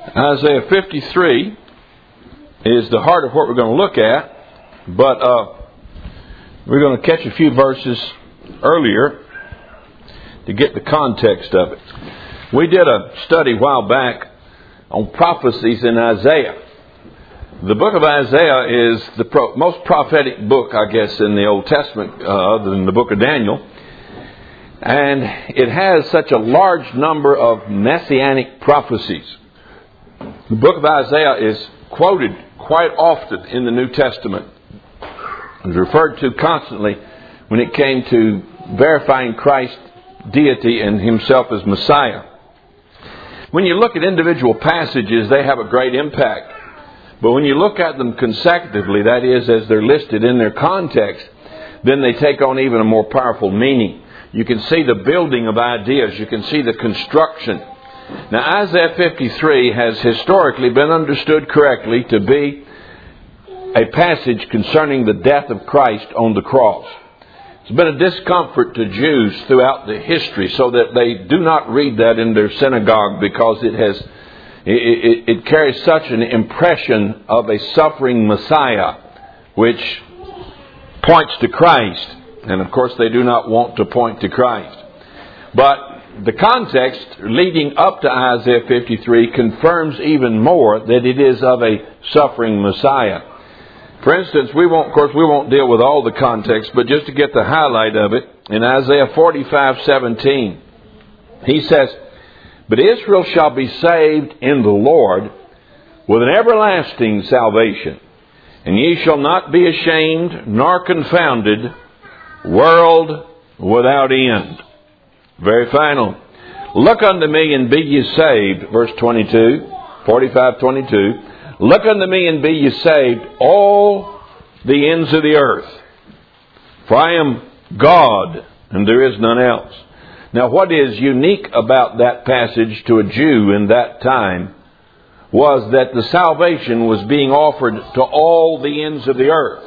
Isaiah 53 is the heart of what we're going to look at, but we're going to catch a few verses earlier to get the context of it. We did a study a while back on prophecies in Isaiah. The book of Isaiah is the most prophetic book, I guess, in the Old Testament, other than the book of Daniel. And it has such a large number of messianic prophecies. The book of Isaiah is quoted quite often in the New Testament. It was referred to constantly when it came to verifying Christ's deity and himself as Messiah. When you look at individual passages, they have a great impact. But when you look at them consecutively, that is, as they're listed in their context, then they take on even a more powerful meaning. You can see the building of ideas. You can see the construction. Now, Isaiah 53 has historically been understood correctly to be a passage concerning the death of Christ on the cross. It's been a discomfort to Jews throughout the history, so that they do not read that in their synagogue, because it carries such an impression of a suffering Messiah, which points to Christ. And of course they do not want to point to Christ. But the context leading up to Isaiah 53 confirms even more that it is of a suffering Messiah. For instance, we won't deal with all the context, but just to get the highlight of it, in Isaiah 45:17, he says, "But Israel shall be saved in the Lord with an everlasting salvation, and ye shall not be ashamed nor confounded, world without end." Very final. "Look unto me and be ye saved," verse 22, 45:22. "Look unto me and be ye saved, all the ends of the earth. For I am God, and there is none else." Now, what is unique about that passage to a Jew in that time was that the salvation was being offered to all the ends of the earth.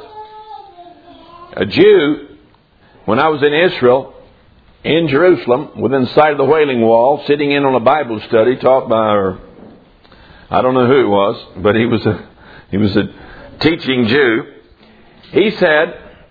A Jew, when I was in Israel, in Jerusalem, within sight of the Wailing Wall, sitting in on a Bible study taught by, I don't know who it was, but he was a teaching Jew. He said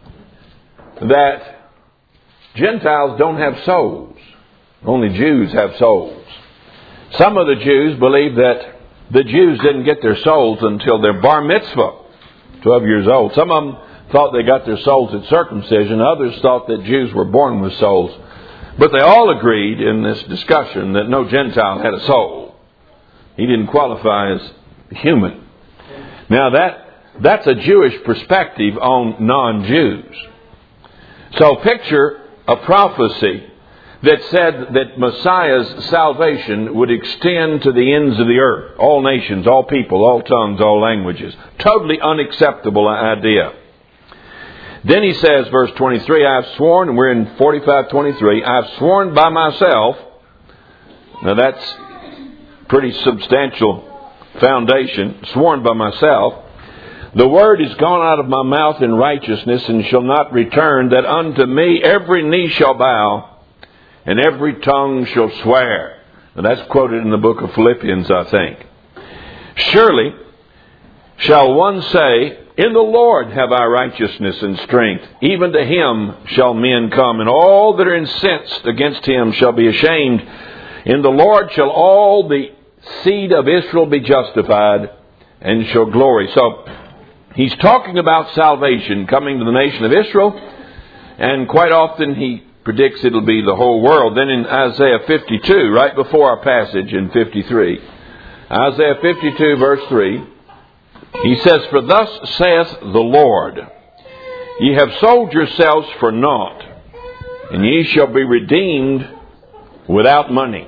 that Gentiles don't have souls. Only Jews have souls. Some of the Jews believe that the Jews didn't get their souls until their bar mitzvah, 12 years old. Some of them thought they got their souls at circumcision. Others thought that Jews were born with souls. But they all agreed in this discussion that no Gentile had a soul. He didn't qualify as human. Now that's a Jewish perspective on non-Jews. So picture a prophecy that said that Messiah's salvation would extend to the ends of the earth. All nations, all people, all tongues, all languages. Totally unacceptable idea. Then he says, verse 23, "I have sworn," and we're in 45:23, "I have sworn by myself." Now that's pretty substantial foundation. "Sworn by myself. The word is gone out of my mouth in righteousness, and shall not return, that unto me every knee shall bow, and every tongue shall swear." Now that's quoted in the book of Philippians, I think. "Surely shall one say, In the Lord have I righteousness and strength. Even to him shall men come, and all that are incensed against him shall be ashamed. In the Lord shall all the seed of Israel be justified, and shall glory." So he's talking about salvation coming to the nation of Israel, and quite often he predicts it'll be the whole world. Then in Isaiah 52, right before our passage in 53, Isaiah 52 verse 3, he says, "For thus saith the Lord, Ye have sold yourselves for naught, and ye shall be redeemed without money.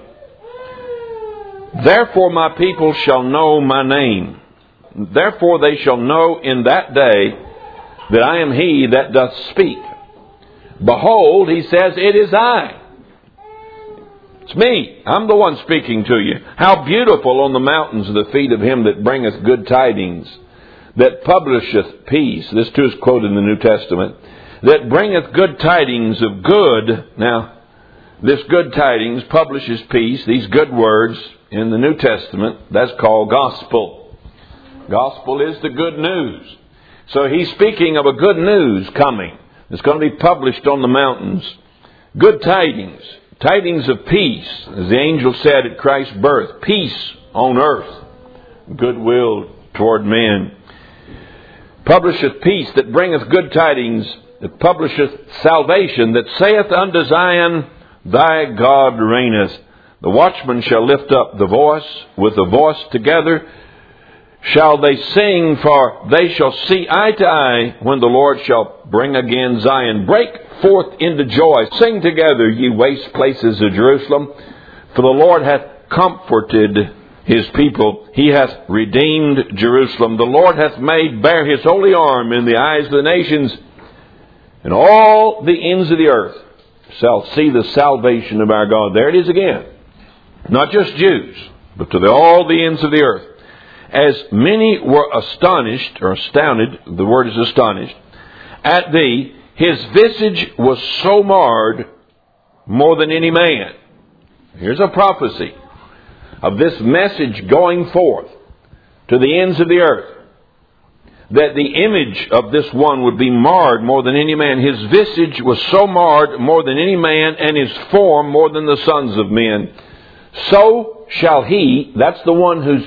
Therefore my people shall know my name. Therefore they shall know in that day that I am he that doth speak. Behold," he says, "it is I." It's me. I'm the one speaking to you. "How beautiful on the mountains are the feet of him that bringeth good tidings, that publisheth peace." This too is quoted in the New Testament. "That bringeth good tidings of good." Now, this good tidings publishes peace. These good words in the New Testament, that's called gospel. Gospel is the good news. So he's speaking of a good news coming. It's going to be published on the mountains. Good tidings. Tidings of peace, as the angel said at Christ's birth. Peace on earth. Goodwill toward men. Publisheth peace, that bringeth good tidings, that publisheth salvation, that saith unto Zion, Thy God reigneth. The watchman shall lift up the voice, with the voice together shall they sing, for they shall see eye to eye, when the Lord shall bring again Zion. Break forth into joy. Sing together, ye waste places of Jerusalem, for the Lord hath comforted His people. He hath redeemed Jerusalem. The Lord hath made bare His holy arm in the eyes of the nations, and all the ends of the earth shall see the salvation of our God. There it is again. Not just Jews, but to all the ends of the earth. As many were astonished, or astounded, the word is astonished, at thee, his visage was so marred more than any man. Here's a prophecy of this message going forth to the ends of the earth, that the image of this one would be marred more than any man. His visage was so marred more than any man, and his form more than the sons of men. So shall he, that's the one whose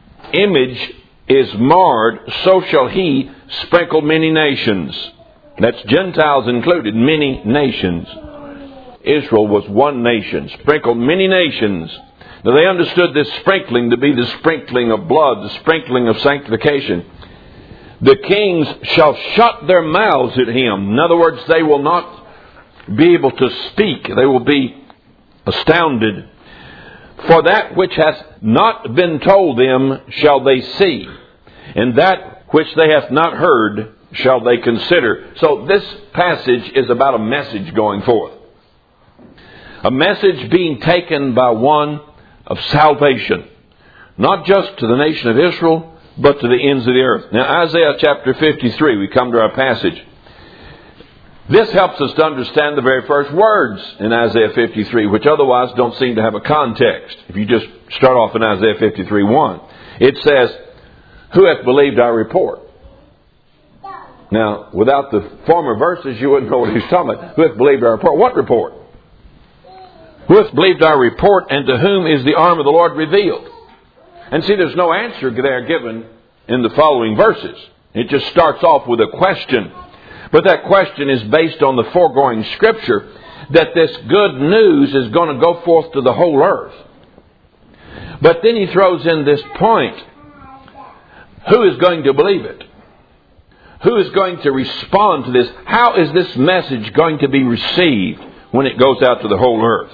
image is marred, so shall he sprinkle many nations. That's Gentiles included, many nations. Israel was one nation, sprinkled many nations. Now they understood this sprinkling to be the sprinkling of blood, the sprinkling of sanctification. The kings shall shut their mouths at him. In other words, they will not be able to speak. They will be astounded. For that which hath not been told them shall they see, and that which they hath not heard shall they consider. So this passage is about a message going forth. A message being taken by one of salvation. Not just to the nation of Israel, but to the ends of the earth. Now Isaiah chapter 53, we come to our passage. This helps us to understand the very first words in Isaiah 53, which otherwise don't seem to have a context. If you just start off in Isaiah 53:1, it says, Who hath believed our report? Now, without the former verses, you wouldn't know what he's talking about. Who hath believed our report? What report? Who hath believed our report, and to whom is the arm of the Lord revealed? And see, there's no answer there given in the following verses. It just starts off with a question. But that question is based on the foregoing scripture that this good news is going to go forth to the whole earth. But then he throws in this point. Who is going to believe it? Who is going to respond to this? How is this message going to be received when it goes out to the whole earth?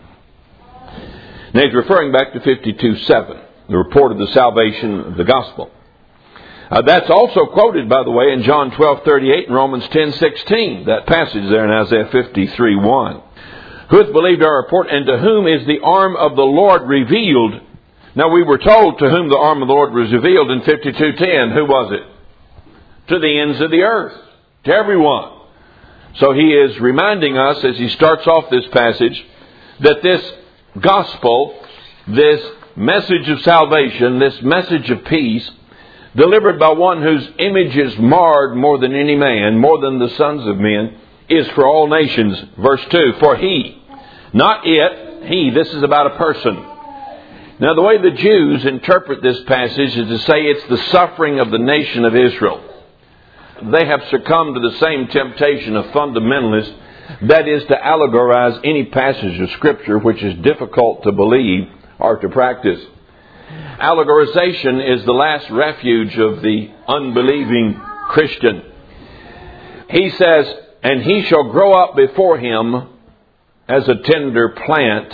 Now he's referring back to 52:7, the report of the salvation of the gospel. That's also quoted, by the way, in John 12:38 and Romans 10:16. That passage there in Isaiah 53:1. Who hath believed our report, and to whom is the arm of the Lord revealed? Now we were told to whom the arm of the Lord was revealed in 52:10. Who was it? To the ends of the earth. To everyone. So he is reminding us, as he starts off this passage, that this gospel, this message of salvation, this message of peace, delivered by one whose image is marred more than any man, more than the sons of men, is for all nations. Verse 2, for he, not it, he, this is about a person. Now the way the Jews interpret this passage is to say it's the suffering of the nation of Israel. They have succumbed to the same temptation of fundamentalists, that is to allegorize any passage of Scripture which is difficult to believe or to practice. Allegorization is the last refuge of the unbelieving Christian. He says, and he shall grow up before him as a tender plant.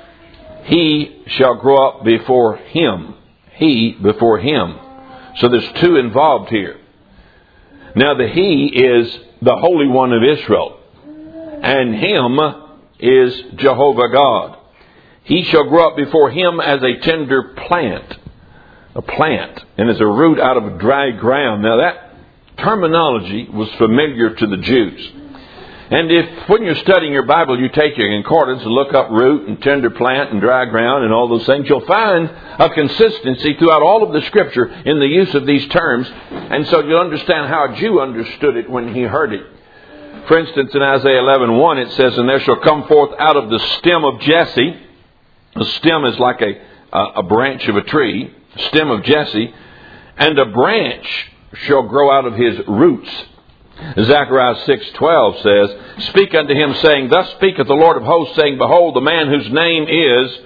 He shall grow up before him. He before him. So there's two involved here. Now the he is the Holy One of Israel. And him is Jehovah God. He shall grow up before him as a tender plant. A plant. And as a root out of dry ground. Now that terminology was familiar to the Jews. And if, when you're studying your Bible, you take your concordance and look up root and tender plant and dry ground and all those things, you'll find a consistency throughout all of the Scripture in the use of these terms. And so you'll understand how a Jew understood it when he heard it. For instance, in Isaiah 11:1, it says, "And there shall come forth out of the stem of Jesse." A stem is like a branch of a tree, stem of Jesse. "And a branch shall grow out of his roots." Zechariah 6:12 says, "Speak unto him, saying, Thus speaketh the Lord of hosts, saying, Behold, the man whose name is,"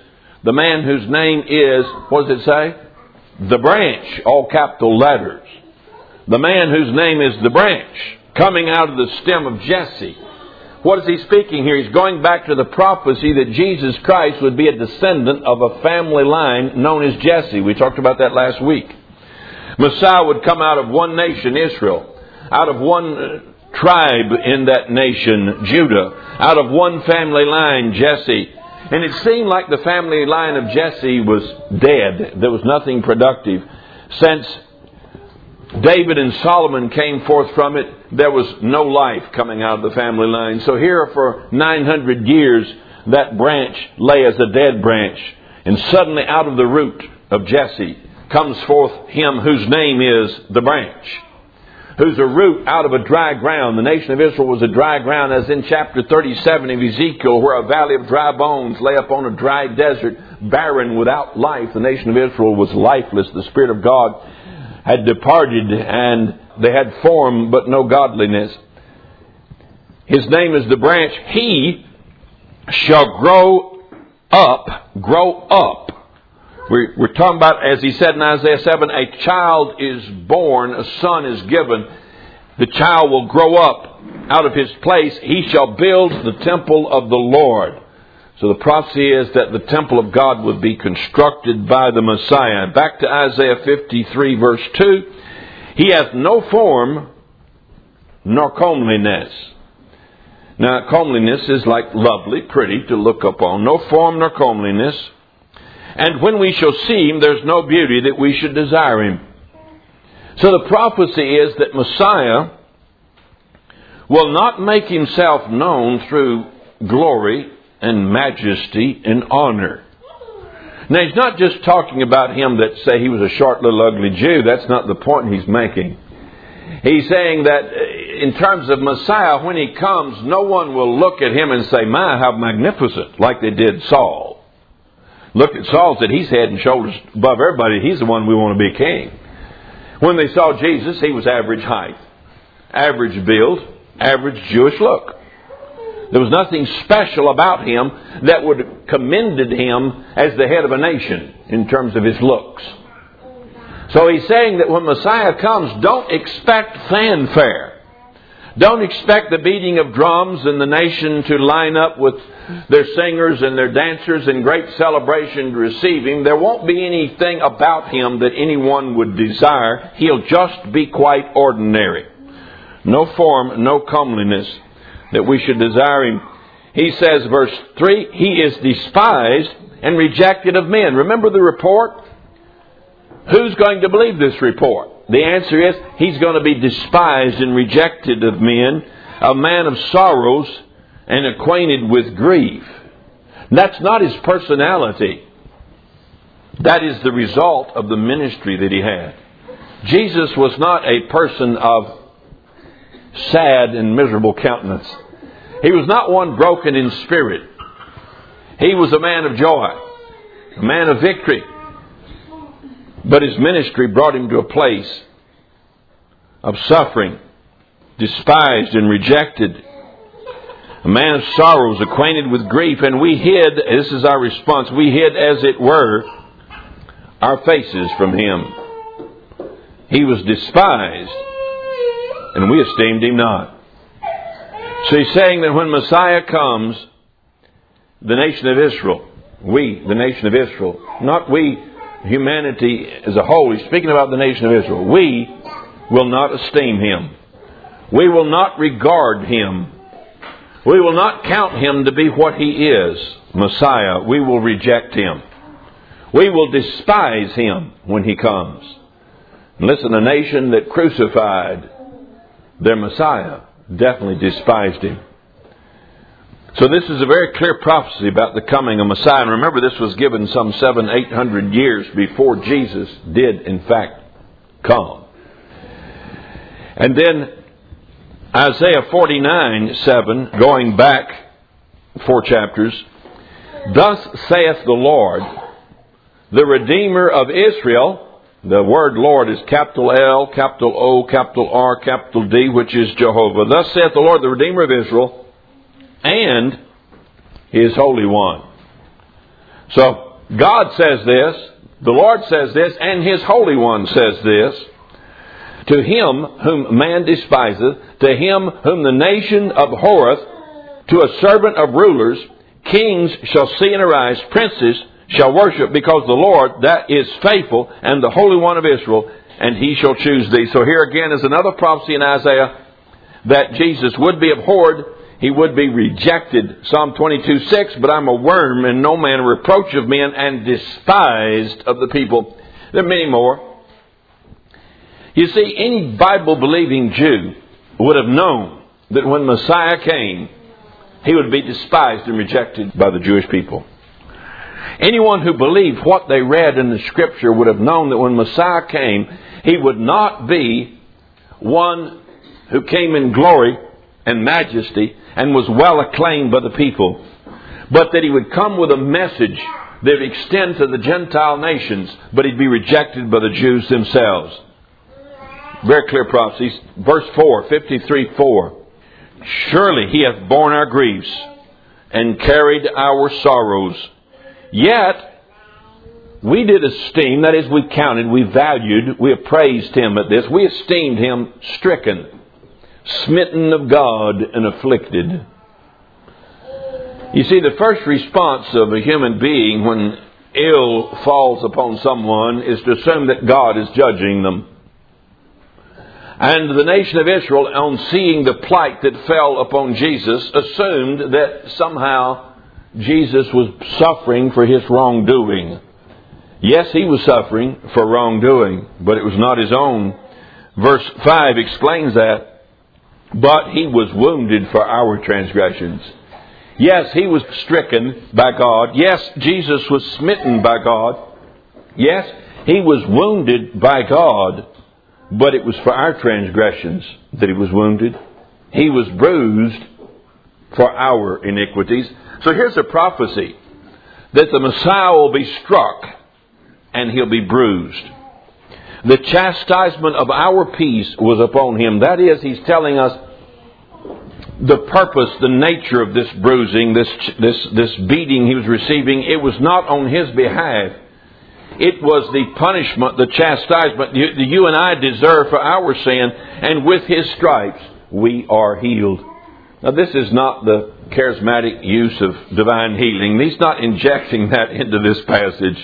what does it say? "The branch," all capital letters. "The man whose name is the branch, coming out of the stem of Jesse." What is he speaking here? He's going back to the prophecy that Jesus Christ would be a descendant of a family line known as Jesse. We talked about that last week. Messiah would come out of one nation, Israel. Out of one tribe in that nation, Judah. Out of one family line, Jesse. And it seemed like the family line of Jesse was dead. There was nothing productive. Since David and Solomon came forth from it, there was no life coming out of the family line. So here for 900 years, that branch lay as a dead branch. And suddenly out of the root of Jesse comes forth him whose name is the branch. Who's a root out of a dry ground. The nation of Israel was a dry ground, as in chapter 37 of Ezekiel, where a valley of dry bones lay upon a dry desert, barren, without life. The nation of Israel was lifeless. The Spirit of God had departed, and they had form but no godliness. His name is the branch. He shall grow up. We're talking about, as he said in Isaiah 7, a child is born, a son is given. The child will grow up out of his place. He shall build the temple of the Lord. So the prophecy is that the temple of God would be constructed by the Messiah. Back to Isaiah 53 verse 2. "He hath no form nor comeliness." Now, comeliness is like lovely, pretty to look upon. No form nor comeliness. "And when we shall see him, there's no beauty that we should desire him." So the prophecy is that Messiah will not make himself known through glory and majesty and honor. Now, he's not just talking about him that say he was a short, little, ugly Jew. That's not the point he's making. He's saying that in terms of Messiah, when he comes, no one will look at him and say, "My, how magnificent," like they did Saul. Look at Saul, said he's head and shoulders above everybody. He's the one we want to be king. When they saw Jesus, he was average height, average build, average Jewish look. There was nothing special about him that would have commended him as the head of a nation in terms of his looks. So he's saying that when Messiah comes, don't expect fanfare. Don't expect the beating of drums and the nation to line up with their singers and their dancers in great celebration to receive him. There won't be anything about him that anyone would desire. He'll just be quite ordinary. No form, no comeliness that we should desire him. He says, verse 3, "He is despised and rejected of men." Remember the report? Who's going to believe this report? The answer is, he's going to be despised and rejected of men, a man of sorrows and acquainted with grief. That's not his personality. That is the result of the ministry that he had. Jesus was not a person of sad and miserable countenance. He was not one broken in spirit. He was a man of joy, a man of victory. But his ministry brought him to a place of suffering, despised and rejected. A man of sorrows, acquainted with grief. And we hid, this is our response, we hid, as it were, our faces from him. He was despised, and we esteemed him not. So he's saying that when Messiah comes, the nation of Israel, we, the nation of Israel, not we, humanity as a whole, he's speaking about the nation of Israel. We will not esteem him. We will not regard him. We will not count him to be what he is, Messiah. We will reject him. We will despise him when he comes. And listen, a nation that crucified their Messiah definitely despised him. So this is a very clear prophecy about the coming of Messiah. And remember, this was given some 700-800 years before Jesus did, in fact, come. And then Isaiah 49:7, going back 4 chapters, "Thus saith the Lord, the Redeemer of Israel." The word Lord is capital L, capital O, capital R, capital D, which is Jehovah. "Thus saith the Lord, the Redeemer of Israel, and His Holy One." So God says this, the Lord says this, and His Holy One says this. "To him whom man despiseth, to him whom the nation abhorreth, to a servant of rulers, kings shall see and arise, princes shall worship, because the Lord that is faithful, and the Holy One of Israel, and He shall choose thee." So here again is another prophecy in Isaiah that Jesus would be abhorred, He would be rejected. Psalm 22:6, "But I'm a worm, and no man, a reproach of men, and despised of the people." There are many more. You see, any Bible-believing Jew would have known that when Messiah came, He would be despised and rejected by the Jewish people. Anyone who believed what they read in the Scripture would have known that when Messiah came, He would not be one who came in glory and majesty and was well acclaimed by the people, but that He would come with a message that would extend to the Gentile nations, but He'd be rejected by the Jews themselves. Very clear prophecies. Verse 4, 53:4. "Surely He hath borne our griefs and carried our sorrows. Yet we did esteem," that is, we counted, we valued, we appraised Him at this. We esteemed Him stricken, smitten of God, and afflicted. You see, the first response of a human being when ill falls upon someone is to assume that God is judging them. And the nation of Israel, on seeing the plight that fell upon Jesus, assumed that somehow Jesus was suffering for His wrongdoing. Yes, He was suffering for wrongdoing, but it was not His own. Verse 5 explains that. "But He was wounded for our transgressions." Yes, He was stricken by God. Yes, Jesus was smitten by God. Yes, He was wounded by God. But it was for our transgressions that He was wounded. He was bruised for our iniquities. So here's a prophecy that the Messiah will be struck and He'll be bruised. The chastisement of our peace was upon Him. That is, He's telling us the purpose, the nature of this bruising, this beating He was receiving. It was not on His behalf. It was the punishment, the chastisement that you and I deserve for our sin, and with His stripes we are healed. Now, this is not the charismatic use of divine healing. He's not injecting that into this passage.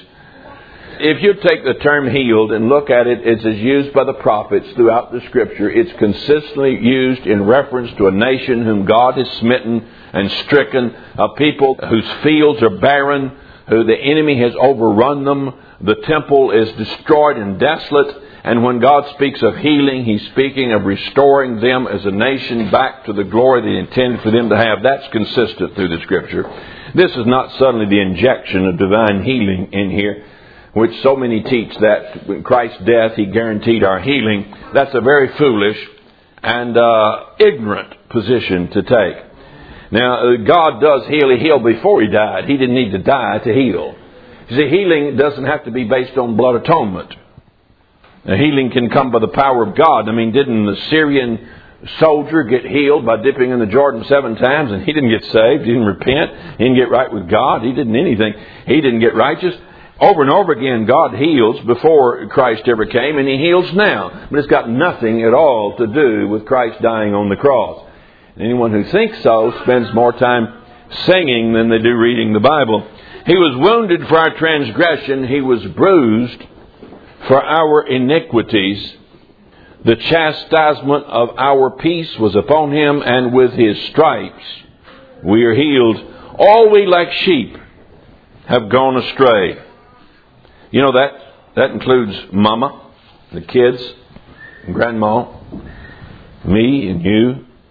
If you take the term healed and look at it, it's as used by the prophets throughout the Scripture. It's consistently used in reference to a nation whom God has smitten and stricken, a people whose fields are barren, who the enemy has overrun them. The temple is destroyed and desolate. And when God speaks of healing, He's speaking of restoring them as a nation back to the glory that He intended for them to have. That's consistent through the Scripture. This is not suddenly the injection of divine healing in here, which so many teach that in Christ's death He guaranteed our healing. That's a very foolish and ignorant position to take. Now, God does heal. He healed before He died. He didn't need to die to heal. You see, healing doesn't have to be based on blood atonement. Now, healing can come by the power of God. I mean, didn't the Syrian soldier get healed by dipping in the Jordan 7 times, and he didn't get saved? He didn't repent. He didn't get right with God. He didn't anything. He didn't get righteous. Over and over again, God heals before Christ ever came, and He heals now. But it's got nothing at all to do with Christ dying on the cross. Anyone who thinks so spends more time singing than they do reading the Bible. He was wounded for our transgression. He was bruised for our iniquities. The chastisement of our peace was upon Him, and with His stripes we are healed. All we like sheep have gone astray. You know that includes Mama, the kids, and Grandma, me and you.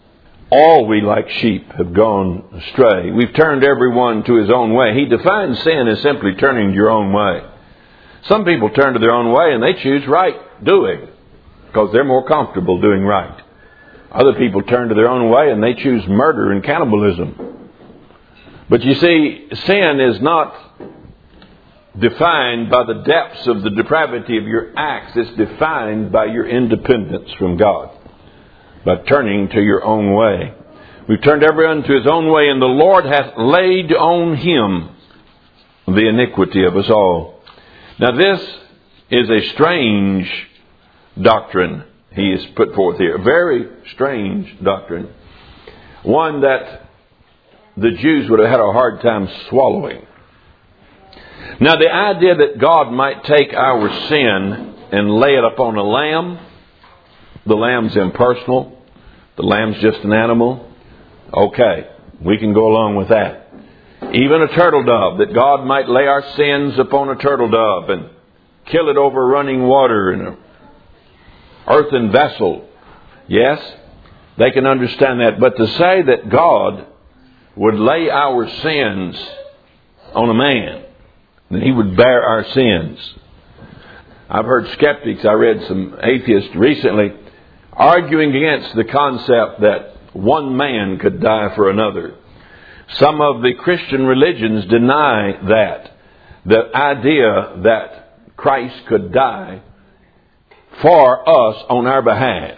All we like sheep have gone astray. We've turned everyone to his own way. He defines sin as simply turning your own way. Some people turn to their own way and they choose right doing because they're more comfortable doing right. Other people turn to their own way and they choose murder and cannibalism. But you see, sin is not defined by the depths of the depravity of your acts. It's defined by your independence from God, by turning to your own way. We've turned everyone to his own way, and the Lord hath laid on him the iniquity of us all. Now this is a strange doctrine he has put forth here. A very strange doctrine. One that the Jews would have had a hard time swallowing. Now the idea that God might take our sin and lay it upon a lamb, the lamb's impersonal, the lamb's just an animal, okay, we can go along with that. Even a turtle dove, that God might lay our sins upon a turtle dove and kill it over running water in an earthen vessel. Yes, they can understand that. But to say that God would lay our sins on a man, that he would bear our sins. I've heard skeptics, I read some atheists recently, arguing against the concept that one man could die for another. Some of the Christian religions deny that. The idea that Christ could die for us on our behalf.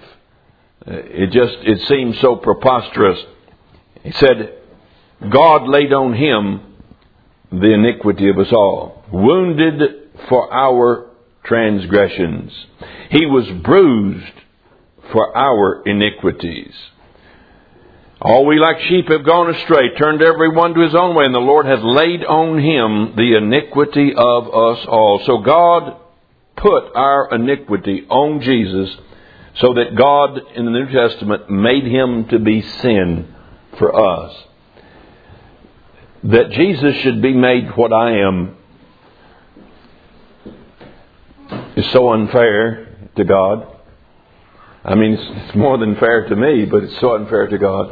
It seems so preposterous. He said, God laid on him the iniquity of us all, wounded for our transgressions. He was bruised for our iniquities. All we like sheep have gone astray, turned every one to his own way, and the Lord hath laid on him the iniquity of us all. So God put our iniquity on Jesus, so that God in the New Testament made him to be sin for us. That Jesus should be made what I am is so unfair to God. I mean, it's more than fair to me, but it's so unfair to God.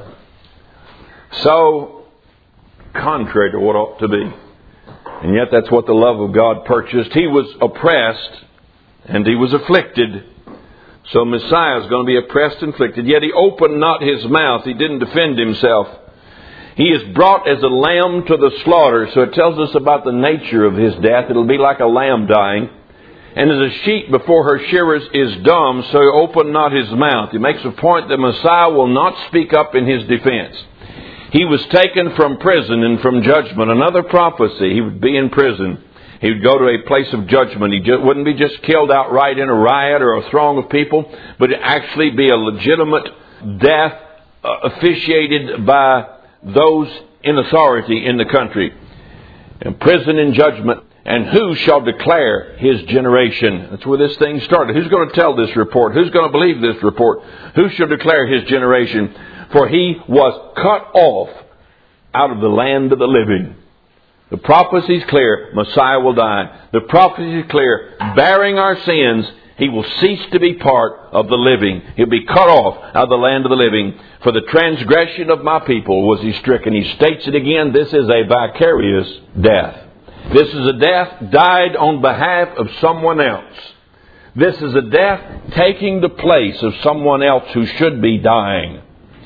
So contrary to what ought to be. And yet that's what the love of God purchased. He was oppressed and he was afflicted. So Messiah is going to be oppressed and afflicted. Yet he opened not his mouth. He didn't defend himself. He is brought as a lamb to the slaughter. So it tells us about the nature of his death. It'll be like a lamb dying. And as a sheep before her shearers is dumb, so he opened not his mouth. He makes a point that Messiah will not speak up in his defense. He was taken from prison and from judgment. Another prophecy, he would be in prison. He would go to a place of judgment. He wouldn't be just killed outright in a riot or a throng of people, but it'd actually be a legitimate death officiated by those in authority in the country. And prison and judgment. And who shall declare his generation? That's where this thing started. Who's going to tell this report? Who's going to believe this report? Who shall declare his generation? For he was cut off out of the land of the living. The prophecy is clear. Messiah will die. The prophecy is clear. Bearing our sins, he will cease to be part of the living. He'll be cut off out of the land of the living. For the transgression of my people was he stricken. He states it again. This is a vicarious death. This is a death died on behalf of someone else. This is a death taking the place of someone else who should be dying.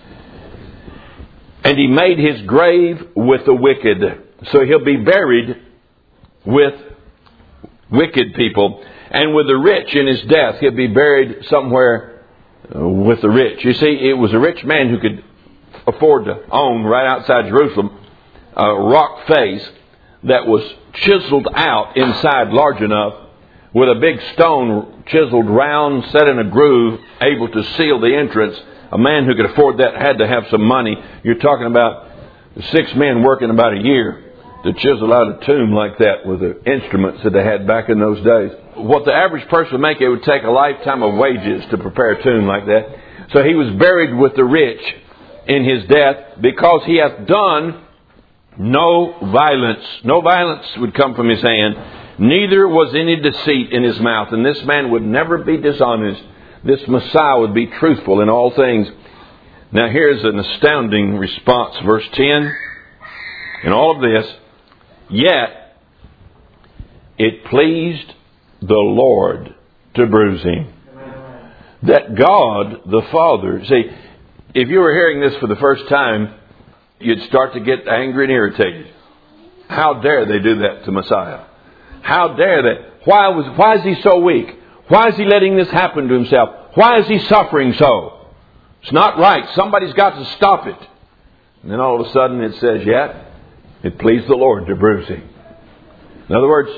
And he made his grave with the wicked. So he'll be buried with wicked people. And with the rich in his death, he'll be buried somewhere with the rich. You see, it was a rich man who could afford to own right outside Jerusalem a rock face that was chiseled out inside large enough with a big stone chiseled round, set in a groove, able to seal the entrance. A man who could afford that had to have some money. You're talking about 6 men working about a year to chisel out a tomb like that with the instruments that they had back in those days. What the average person would make, it would take a lifetime of wages to prepare a tomb like that. So he was buried with the rich in his death because he hath done no violence. No violence would come from his hand. Neither was any deceit in his mouth. And this man would never be dishonest. This Messiah would be truthful in all things. Now here's an astounding response. Verse 10. In all of this, yet it pleased the Lord to bruise him. That God the Father... See, if you were hearing this for the first time, you'd start to get angry and irritated. How dare they do that to Messiah? How dare they? Why is he so weak? Why is he letting this happen to himself? Why is he suffering so? It's not right. Somebody's got to stop it. And then all of a sudden it says, yet it pleased the Lord to bruise him. In other words,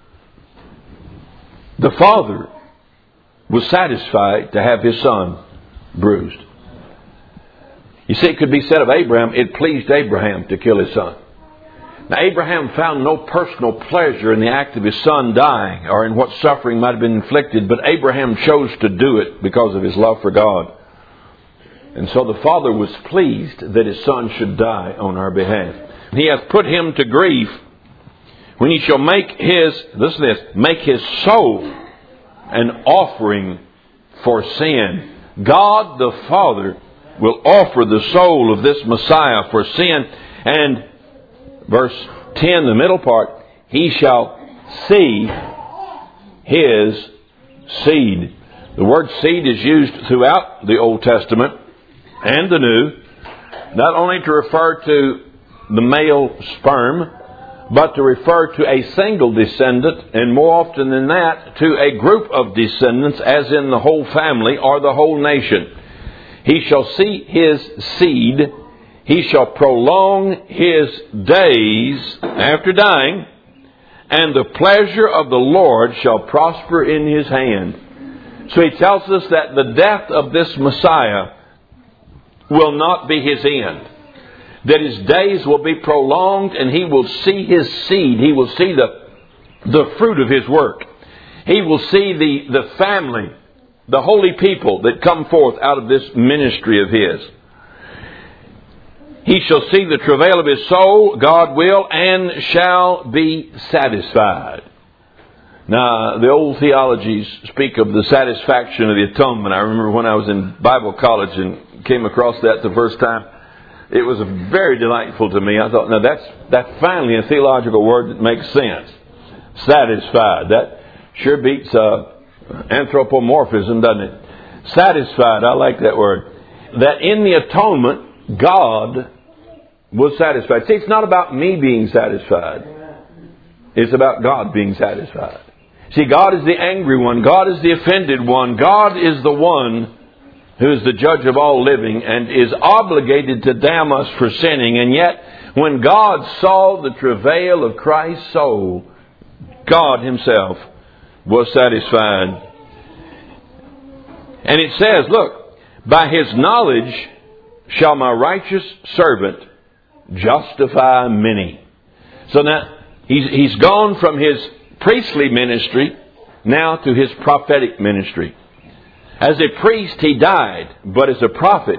the Father was satisfied to have his Son bruised. You see, it could be said of Abraham, it pleased Abraham to kill his son. Now, Abraham found no personal pleasure in the act of his son dying or in what suffering might have been inflicted, but Abraham chose to do it because of his love for God. And so the Father was pleased that his Son should die on our behalf. He hath put him to grief when he shall make his soul an offering for sin. God the Father will offer the soul of this Messiah for sin. And verse 10, the middle part, he shall see his seed. The word seed is used throughout the Old Testament and the New, not only to refer to the male sperm, but to refer to a single descendant, and more often than that, to a group of descendants, as in the whole family or the whole nation. He shall see his seed. He shall prolong his days after dying, and the pleasure of the Lord shall prosper in his hand. So he tells us that the death of this Messiah will not be his end. That his days will be prolonged, and he will see his seed. He will see the fruit of his work. He will see the family, the holy people that come forth out of this ministry of his. He shall see the travail of his soul, God will, and shall be satisfied. Now, the old theologies speak of the satisfaction of the atonement. I remember when I was in Bible college and came across that the first time. It was very delightful to me. I thought, now that's finally a theological word that makes sense. Satisfied. That sure beats anthropomorphism, doesn't it? Satisfied. I like that word. That in the atonement, God was satisfied. See, it's not about me being satisfied. It's about God being satisfied. See, God is the angry one. God is the offended one. God is the one who is the judge of all living and is obligated to damn us for sinning. And yet, when God saw the travail of Christ's soul, God himself was satisfied. And it says, look, by his knowledge shall my righteous servant justify many. So now, he's gone from his priestly ministry now to his prophetic ministry. As a priest he died, but as a prophet,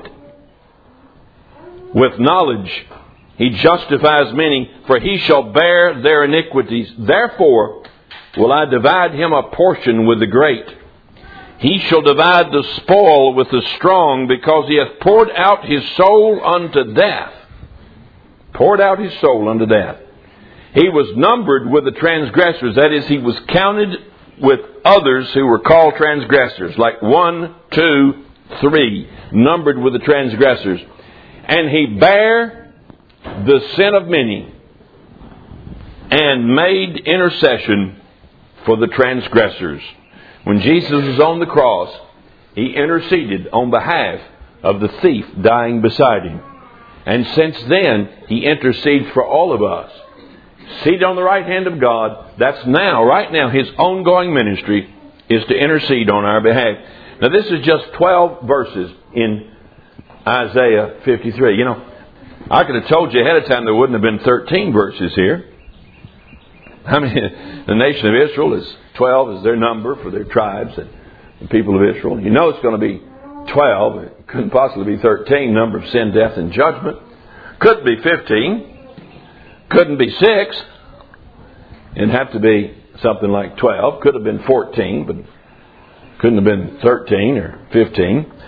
with knowledge, he justifies many, for he shall bear their iniquities. Therefore will I divide him a portion with the great. He shall divide the spoil with the strong, because he hath poured out his soul unto death. Poured out his soul unto death. He was numbered with the transgressors. That is, he was counted with others who were called transgressors. Like 1, 2, 3. Numbered with the transgressors. And he bare the sin of many, and made intercession for the transgressors. When Jesus was on the cross, he interceded on behalf of the thief dying beside him. And since then, he intercedes for all of us. Seated on the right hand of God, that's now, right now, his ongoing ministry is to intercede on our behalf. Now, this is just 12 verses in Isaiah 53. You know, I could have told you ahead of time there wouldn't have been 13 verses here. I mean, the nation of Israel is 12 is their number for their tribes and the people of Israel. You know it's going to be 12. It couldn't possibly be 13, number of sin, death, and judgment. Couldn't be 15. Couldn't be 6. It'd have to be something like 12. Could have been 14, but couldn't have been 13 or 15.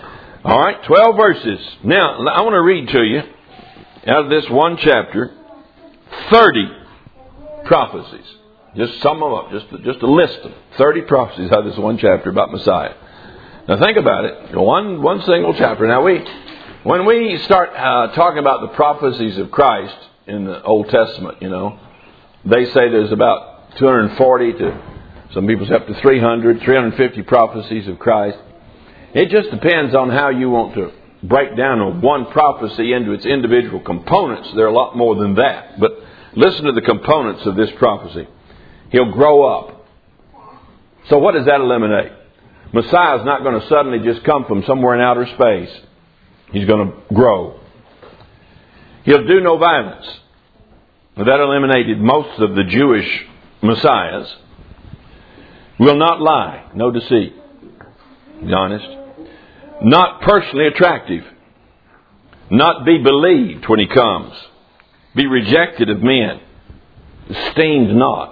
All right, 12 verses. Now, I want to read to you out of this one chapter 30 prophecies. Just sum them up, just a list of 30 prophecies out of this one chapter about Messiah. Now think about it. One single chapter. Now when we start talking about the prophecies of Christ in the Old Testament, they say there's about 240 to some people say up to 350 prophecies of Christ. It just depends on how you want to break down one prophecy into its individual components. There are a lot more than that. But listen to the components of this prophecy. He'll grow up. So what does that eliminate? Messiah is not going to suddenly just come from somewhere in outer space. He's going to grow. He'll do no violence. That eliminated most of the Jewish messiahs. Will not lie. No deceit. Be honest. Not personally attractive. Not be believed when he comes. Be rejected of men. Esteemed not.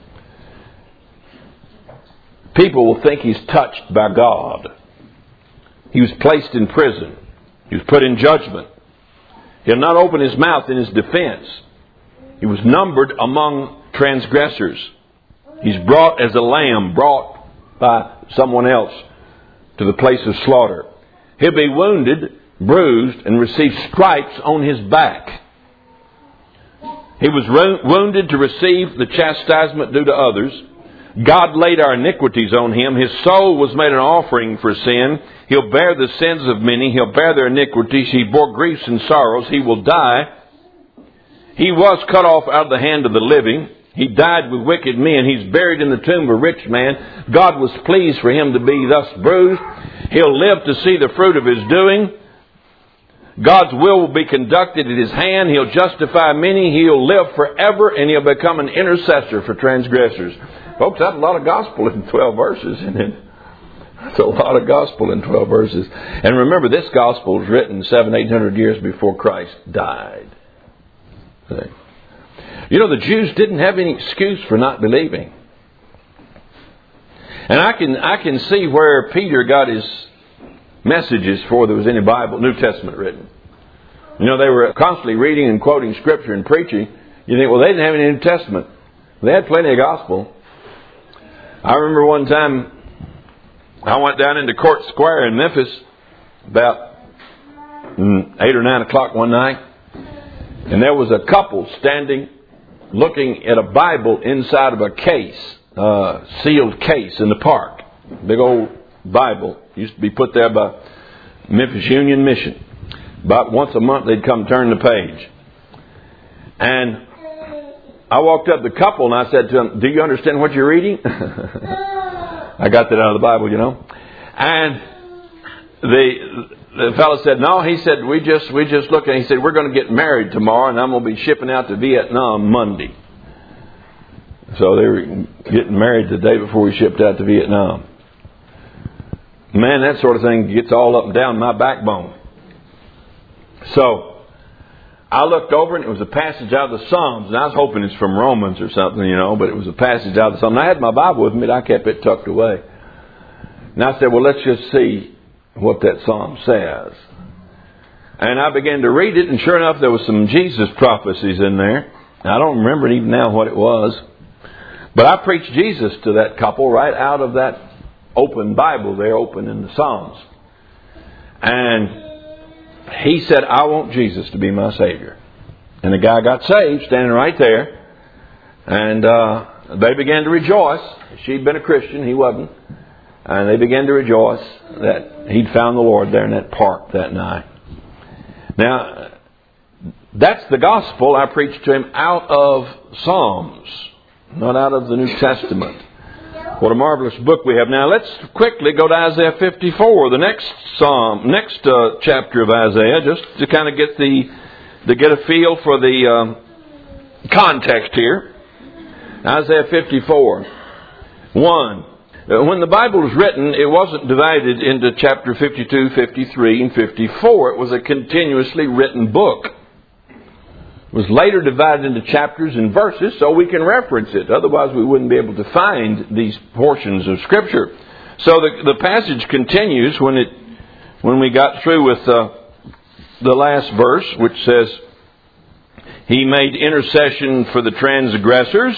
People will think he's touched by God. He was placed in prison. He was put in judgment. He'll not open his mouth in his defense. He was numbered among transgressors. He's brought as a lamb, brought by someone else to the place of slaughter. He'll be wounded, bruised, and receive stripes on his back. He was wounded to receive the chastisement due to others. God laid our iniquities on him. His soul was made an offering for sin. He'll bear the sins of many. He'll bear their iniquities. He bore griefs and sorrows. He will die. He was cut off out of the hand of the living. He died with wicked men. He's buried in the tomb of a rich man. God was pleased for him to be thus bruised. He'll live to see the fruit of his doing. God's will be conducted at his hand. He'll justify many. He'll live forever, and he'll become an intercessor for transgressors. Folks, that's a lot of gospel in 12 verses, isn't it? That's a lot of gospel in 12 verses. And remember, this gospel was written 700-800 years before Christ died. See? The Jews didn't have any excuse for not believing. And I can see where Peter got his messages before there was any New Testament written. They were constantly reading and quoting Scripture and preaching. You think, well, they didn't have any New Testament. They had plenty of gospel. I remember one time I went down into Court Square in Memphis about 8 or 9 o'clock one night. And there was a couple standing looking at a Bible inside of a case, sealed case in the park. Big old Bible. Used to be put there by Memphis Union Mission. About once a month they'd come turn the page. And I walked up to the couple and I said to them, "Do you understand what you're reading?" I got that out of the Bible, And the fellow said, "No." He said, we just looked at it. He said, "We're going to get married tomorrow and I'm going to be shipping out to Vietnam Monday." So they were getting married the day before we shipped out to Vietnam. Man, that sort of thing gets all up and down my backbone. So I looked over and it was a passage out of the Psalms. And I was hoping it's from Romans or something, but it was a passage out of the Psalms. I had my Bible with me, but I kept it tucked away. And I said, well, let's just see what that Psalm says. And I began to read it, and sure enough, there was some Jesus prophecies in there. I don't remember even now what it was. But I preached Jesus to that couple right out of that open Bible there, open in the Psalms. And he said, "I want Jesus to be my Savior." And the guy got saved, standing right there. And they began to rejoice. She'd been a Christian, he wasn't. And they began to rejoice that he'd found the Lord there in that park that night. Now, that's the gospel I preached to him out of Psalms, not out of the New Testament. What a marvelous book we have. Now let's quickly go to Isaiah 54, the next chapter of Isaiah, just to kind of get a feel for the context here. Isaiah 54, 1. When the Bible was written, it wasn't divided into chapter 52, 53, and 54. It was a continuously written book. It was later divided into chapters and verses so we can reference it. Otherwise we wouldn't be able to find these portions of Scripture. So the passage continues when it when we got through with the last verse, which says, He made intercession for the transgressors,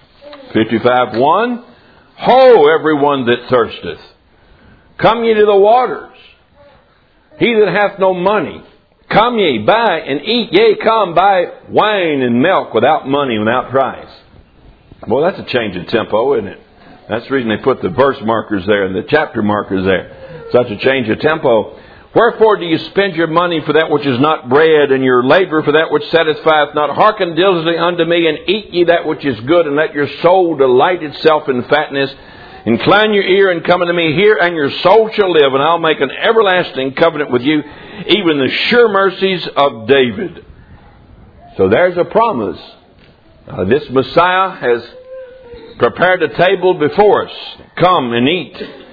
55:1. Ho, everyone that thirsteth, come ye to the waters. He that hath no money, come ye, buy and eat. Yea, come, buy wine and milk without money, without price. Well, that's a change of tempo, isn't it? That's the reason they put the verse markers there and the chapter markers there. Such a change of tempo. Wherefore do you spend your money for that which is not bread, and your labor for that which satisfieth not? Hearken diligently unto me, and eat ye that which is good, and let your soul delight itself in fatness. Incline your ear and come unto me. Hear, and your soul shall live, and I'll make an everlasting covenant with you, even the sure mercies of David. So there's a promise. This Messiah has prepared a table before us. Come and eat.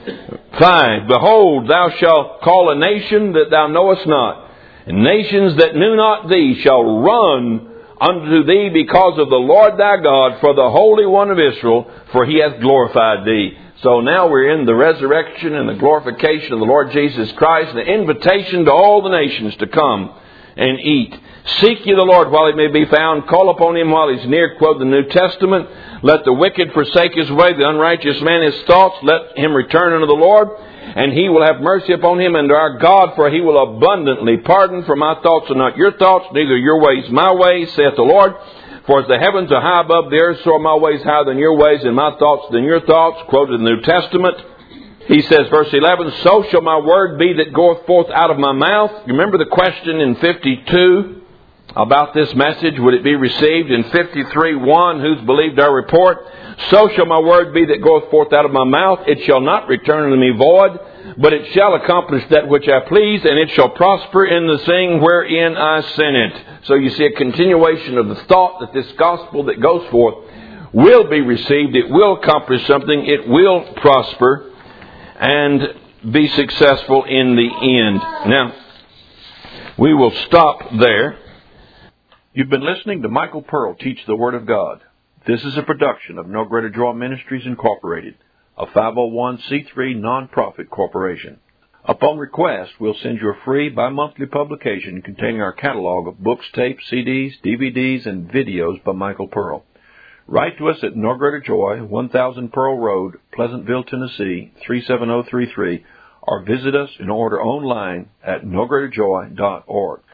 5. Behold, thou shalt call a nation that thou knowest not, and nations that knew not thee shall run unto thee because of the Lord thy God, for the Holy One of Israel, for He hath glorified thee. So now we're in the resurrection and the glorification of the Lord Jesus Christ, and the invitation to all the nations to come and eat. Seek ye the Lord while He may be found. Call upon Him while He's near, quote the New Testament. Let the wicked forsake his way, the unrighteous man his thoughts. Let him return unto the Lord, and He will have mercy upon him, and to our God, for He will abundantly pardon. For my thoughts are not your thoughts, neither your ways my ways, saith the Lord. For as the heavens are high above the earth, so are my ways higher than your ways, and my thoughts than your thoughts. Quoted in the New Testament. He says, verse 11, So shall my word be that goeth forth out of my mouth. You remember the question in 52 about this message? Would it be received? In 53:1, who's believed our report? So shall my word be that goeth forth out of my mouth. It shall not return unto me void, but it shall accomplish that which I please, and it shall prosper in the thing wherein I sent it. So you see a continuation of the thought that this gospel that goes forth will be received. It will accomplish something. It will prosper and be successful in the end. Now, we will stop there. You've been listening to Michael Pearl teach the Word of God. This is a production of No Greater Joy Ministries Incorporated, a 501c3 non-profit corporation. Upon request, we'll send you a free bi-monthly publication containing our catalog of books, tapes, CDs, DVDs, and videos by Michael Pearl. Write to us at No Greater Joy, 1000 Pearl Road, Pleasantville, Tennessee, 37033, or visit us in order online at nogreaterjoy.org.